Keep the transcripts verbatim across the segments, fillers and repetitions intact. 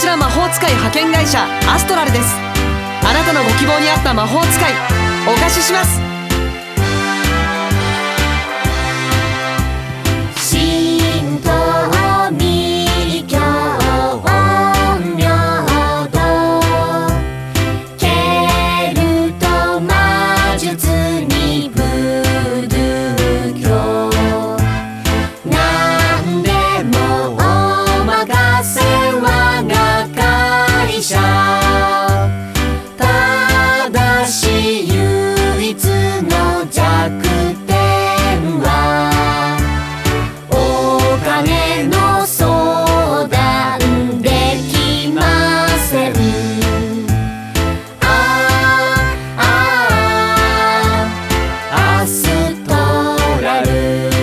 ちら魔法使い派遣会社アストラルです。あなたのご希望に合った魔法使いお貸しします。 神道密教明道ケルト魔術にブドゥー教なんでもお任せ我が会社ただし唯一の弱点はお金の相談できません。ああアストラル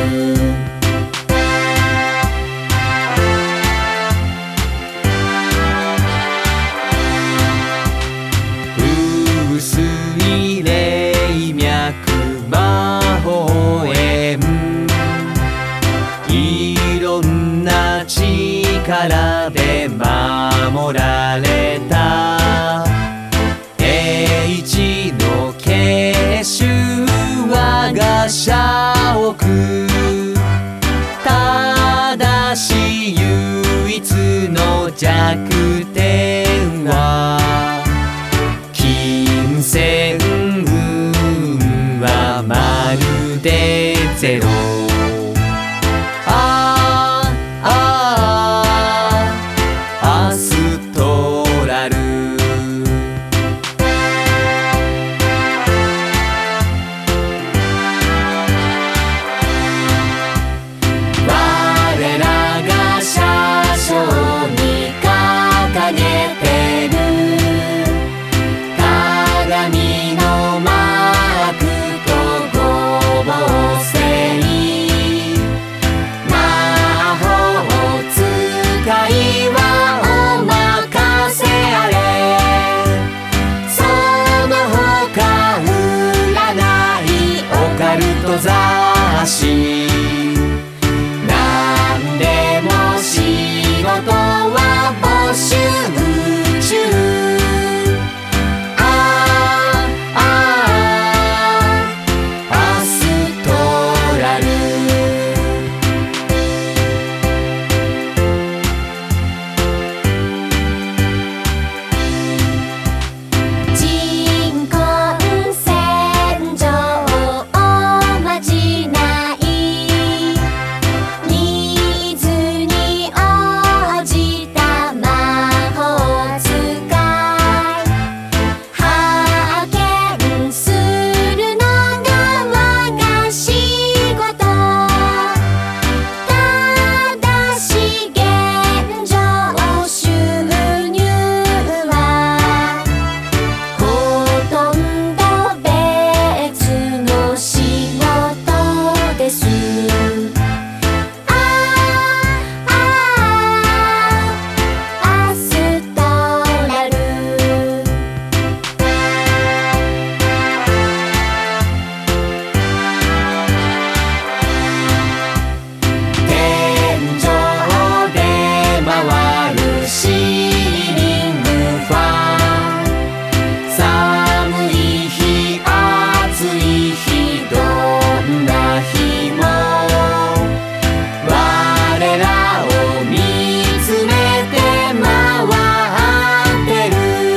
薄い霊脈魔法縁いろんな力で守られた英一の結集我が社屋ただし唯一の弱点は金銭運はまるでゼロ。ああアストラル我らが社章に掲げてる鏡のマークと五芒星魔法使いはお任せあれその他占いオカルト雑誌なんでも仕事は募集中。ああアストラル人根洗浄おまじないニーズに応じた魔法使い派遣するのが我が仕事ただし現状収入はほとんど別の仕事です。ああアストラル天井で回るシーリングファン寒い日暑い日どんな日も我らを見つめて回ってる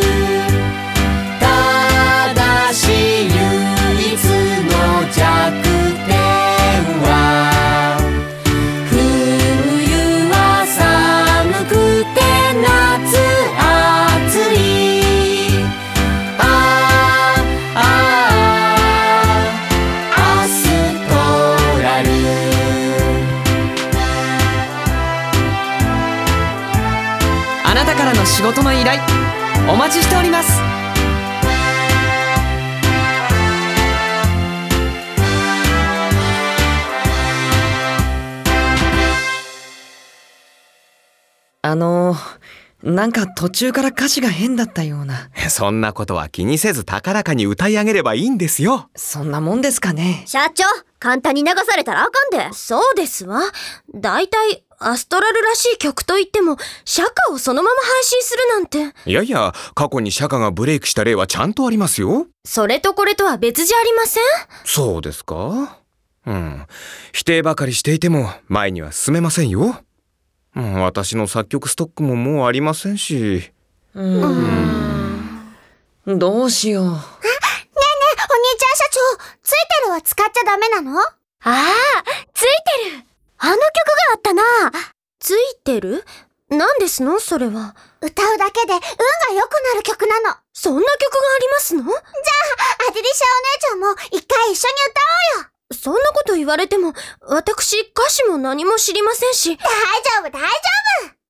ただし唯一の弱点は冬は寒くて夏暑い。ああアストラルあなたからの仕事の依頼お待ちしております。あのなんか途中から歌詞が変だったような。 そんなことは気にせず高らかに歌い上げればいいんですよ。 そんなもんですかね。 社長、簡単に流されたらあかんで。そうですわ。だいたいアストラルらしい曲といっても、社歌をそのまま配信するなんて。 いやいや、過去に社歌がブレイクした例はちゃんとありますよ。 それとこれとは別じゃありません？ そうですか？うん。否定ばかりしていても前には進めませんよ。うん、私の作曲ストックももうありませんし。 うーん。どうしよう。 お兄ちゃん社長、ついてるは使っちゃダメなの？ ああ、ついてる。あの曲があったな。ついてる？何ですのそれは。 歌うだけで運が良くなる曲なの。 そんな曲がありますの？ じゃあ、アデリシャお姉ちゃんも一回一緒に歌おうよ。 そんなこと言われても、私歌詞も何も知りませんし。 大丈夫大丈夫。